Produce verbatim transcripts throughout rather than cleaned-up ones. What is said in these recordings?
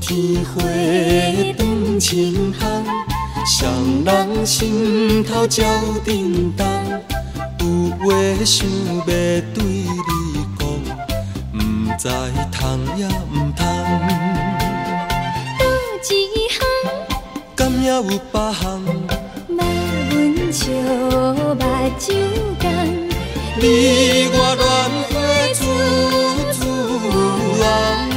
天花长青香，双人心头照叮当。有话想要对你讲，不知通也不通。 倒一项， 敢也有别项？ 嘛阮笑目睭干。 你我恋花处处红。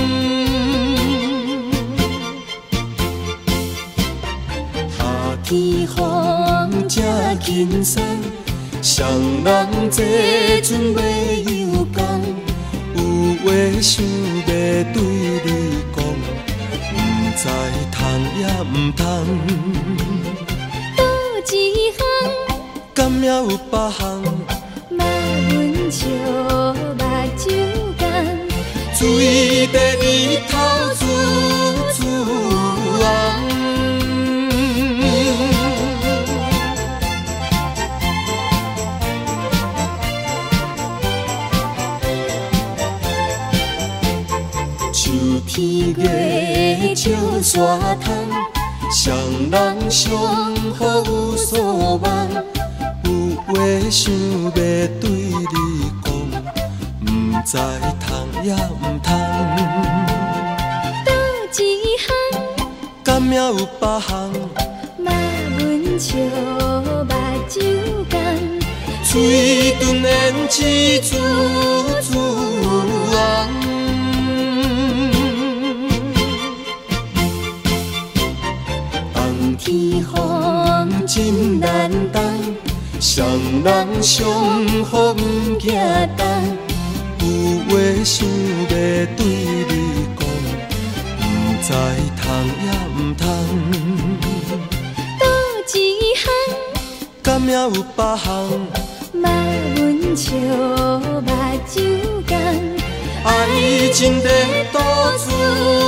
夏天风正轻送，双人坐船袂悠工。有话想要对你讲，不知通也不通。 倒一项， 敢也有别项？ 嘛阮笑目睭干。 水在日头处处红。秋天月照山窗，双人相互有所望。有话想要对你讲，不知通也不通。 倒一项， 敢也有别项？ 嘛阮笑目睭干。 嘴唇胭脂处处红。冬天风真难当，双人相互不惊动。有话想要对你讲，不知通也不通。 倒一项， 敢也有别项？ 嘛阮笑目睭干。 爱情在倒处